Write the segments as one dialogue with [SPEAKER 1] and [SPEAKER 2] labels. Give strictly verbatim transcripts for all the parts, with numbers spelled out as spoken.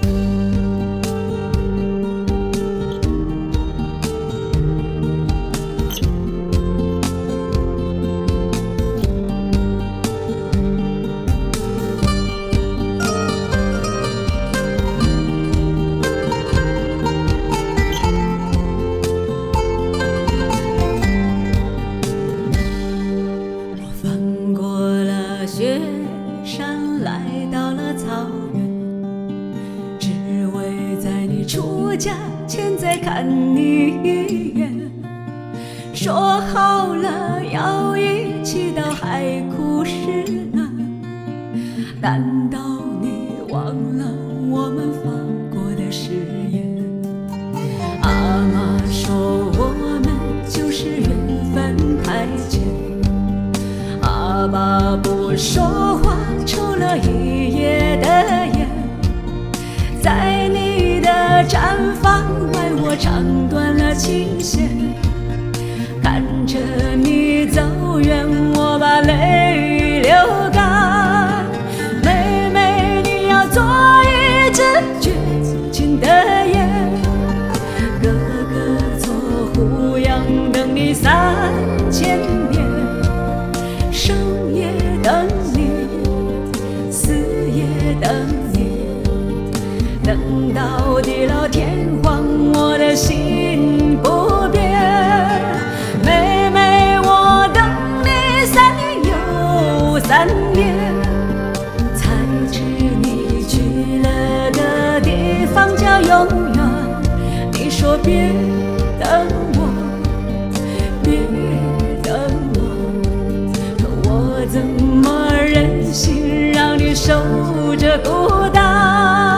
[SPEAKER 1] 雪山来到了草原，只为在你出嫁前再看你一眼。说好了要一起到海枯石烂，难道你忘了我们发过的誓言？阿妈说我们就是缘分太浅，阿爸不说话，抽了一夜的烟，在你的毡房外，我唱断了琴弦，看着你走远，我把泪流干。妹妹，你要做一只绝情的雁，哥哥做胡杨等你三千年，生也等你，死也等你，等到地老天荒，我的心不变。妹妹，我等你三年又三年，才知你去了的地方叫永远。你说别等我，别等我，可我怎么忍心让你守着孤单？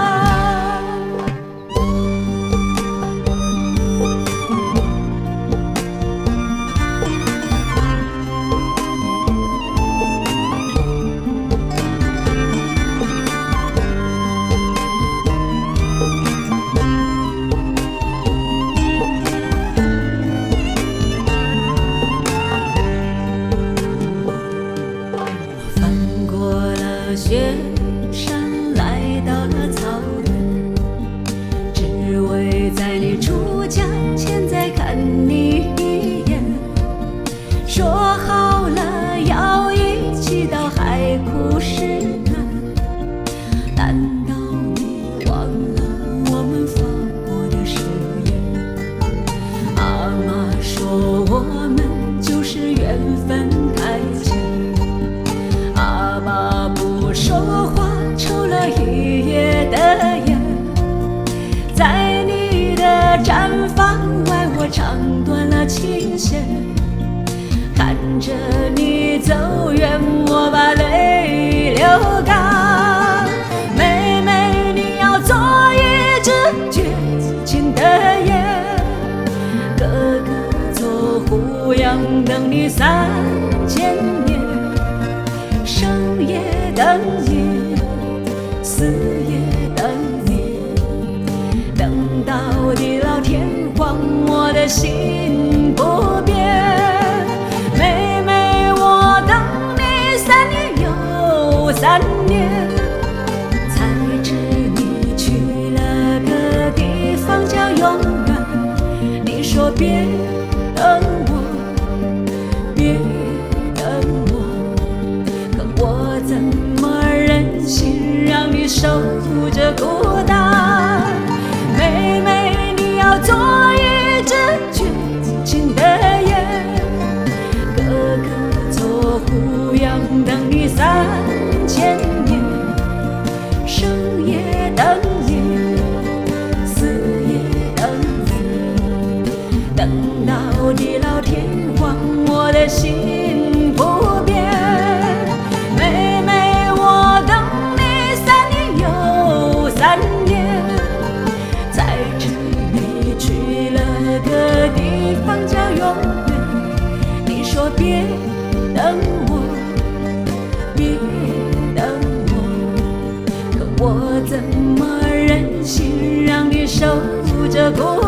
[SPEAKER 1] 雪山来到了草原，只为在你出嫁前再看你一眼。说好了要一起到海枯石烂，难道你忘了我们发过的誓言？阿妈说我们就是缘分太浅，阿爸不说话，抽了一夜的烟，在你的毡房外，我唱断了琴弦，看着你走远，我把泪流干。妹妹，你要做一只绝情的雁，哥哥做胡杨等你三千年，生也等你，死也等你，等到地老天荒，我的心不变。妹妹，我等你三年又三年，才知你去了个地方叫永远。你说别等我，别我怎么忍心让你守着孤单？妹妹，你要做一只绝情的雁，哥哥做胡杨等你三千年，生也等你，死也等你，等到地老天荒，我的心不变。妹妹，我等你三年又三年，才知你去了个地方叫永远。你说别等我，别等我，可我怎么忍心让你守着孤